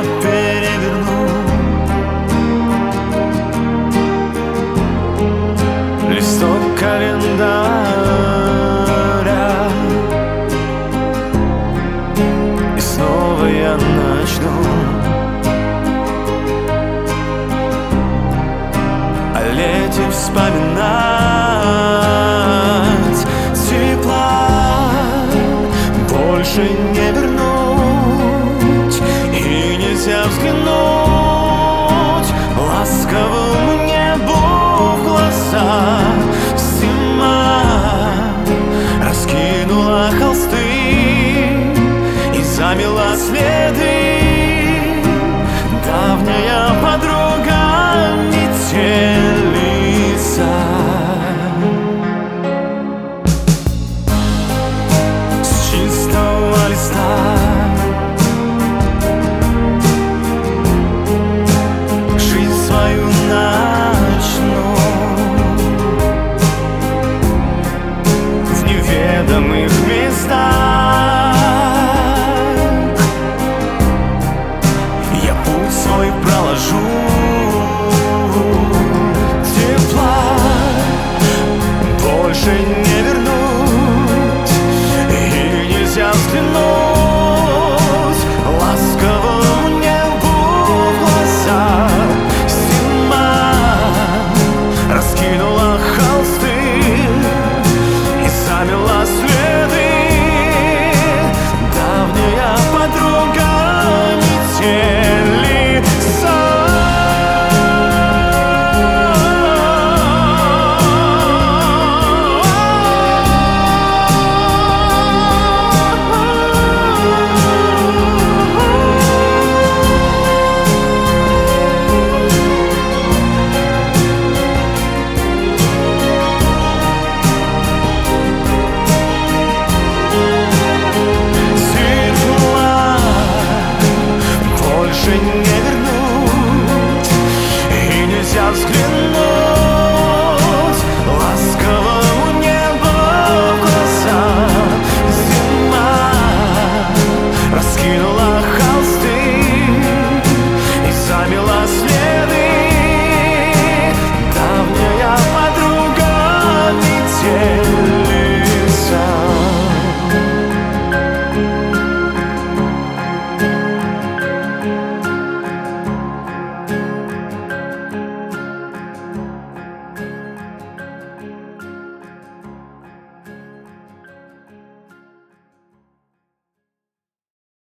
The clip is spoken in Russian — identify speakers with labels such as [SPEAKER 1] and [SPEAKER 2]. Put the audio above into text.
[SPEAKER 1] переверну листок календаря, и снова я начну о лете вспоминать. Тепла больше не вернуть, и нельзя взглянуть ласковому небу в глаза. Зима раскинула холсты и замела следы. Давняя подруга метелица с чистого листа жизнь свою начну в неведомых местах. Я путь свой проложу. Тепла больше не вернуть, и нельзя взглянуть ласковому небу в глаза. Зима раскинула холсты и замела следы. Давняя подруга метелица больше не